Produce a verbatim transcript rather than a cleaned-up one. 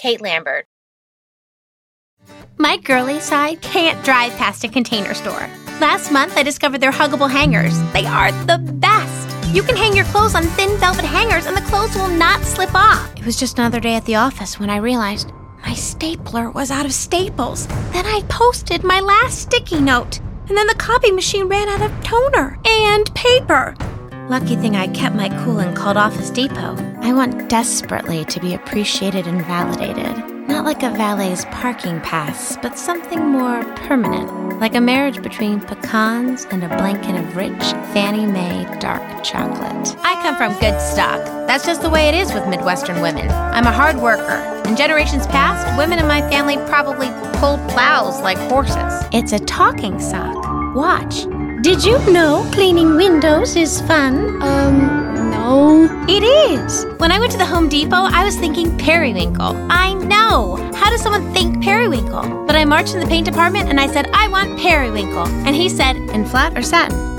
Kate Lambert. My girly side can't drive past a Container Store. Last month, I discovered their huggable hangers. They are the best. You can hang your clothes on thin velvet hangers and the clothes will not slip off. It was just another day at the office when I realized my stapler was out of staples. Then I posted my last sticky note. And then the copy machine ran out of toner and paper. Lucky thing I kept my cool and called Office Depot. I want desperately to be appreciated and validated. Not like a valet's parking pass, but something more permanent. Like a marriage between pecans and a blanket of rich Fannie Mae dark chocolate. I come from good stock. That's just the way it is with Midwestern women. I'm a hard worker. In generations past, women in my family probably pulled plows like horses. It's a talking sock. Watch. Did you know cleaning windows is fun? Um, no. It is. When I went to the Home Depot, I was thinking periwinkle. I know. How does someone think periwinkle? But I marched in the paint department and I said, I want periwinkle. And he said, in flat or satin?